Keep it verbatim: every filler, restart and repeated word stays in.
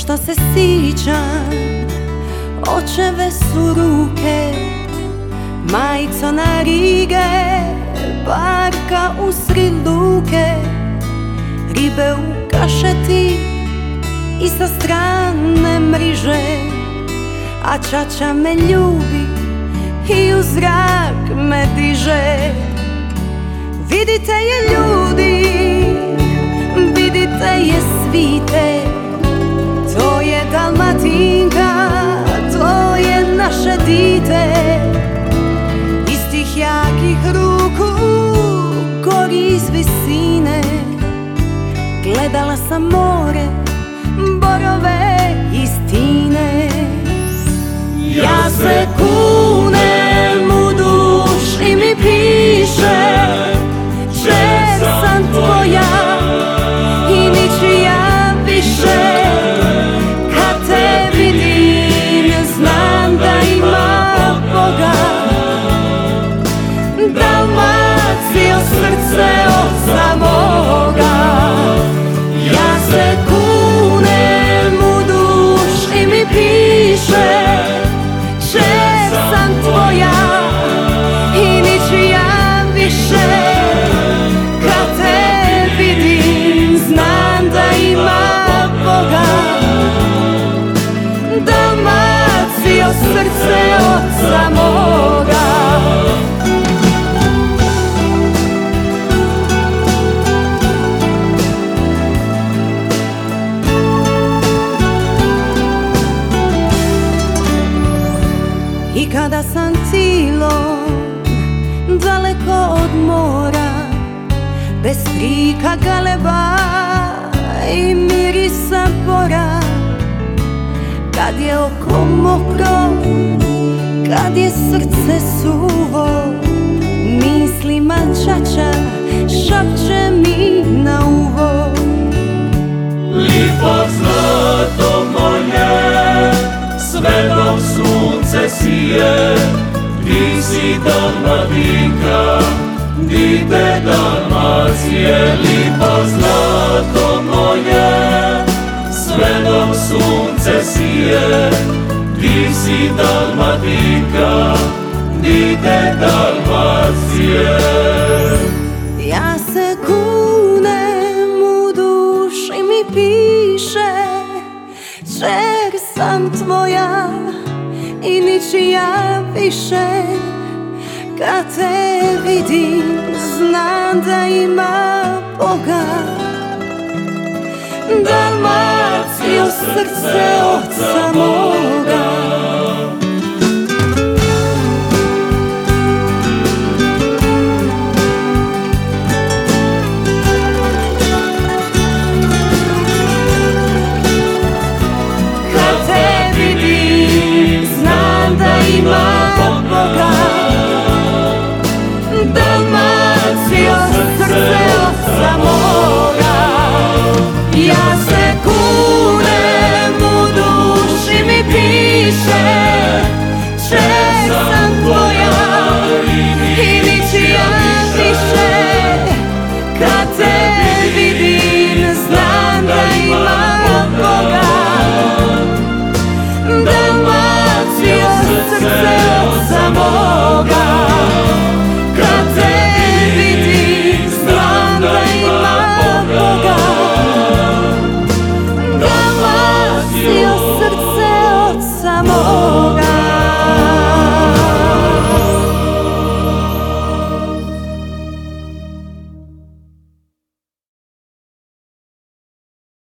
Šta se sićam, očeve su ruke, majico na rige, barka usred luke, ribe u kašeti i sa strane mriže, a čača me ljubi i u zrak me diže. Vidite je ljudi, vidite je svite, to je Dalmatinka, to je naše dite. Iz tih jakih ruku gori iz visine, gledala sam more, borove i stine. Ja se kunem u duš i mi piše, že sam tvoja i ničija više. Kad te vidim znam da ima Boga, Dalmacijo srce oca moga. Ja se kunem u duš i mi piše, že sam tvoja i ničija više. Kad te vidim znam da ima Boga, Dalmacijo srce oca moga. I kada sam cilom daleko od mora, bez krika galeba i mirisa bora, kad je oko mokro, kad je srce suvo, mislima čača šapće mi na uvo. Lipo zlato moje, sve dok sunce sije, ti si Dalmatinka, dite Dalmacije. Lipo zlato moje, sve dok sunce sije, ti si Dalmatinka, dite Dalmacije. Ja se kunem u duš i mi piše, že sam tvoja i ničija više. Kad te vidim znam da ima Boga, Dalmacijo srce oca moga.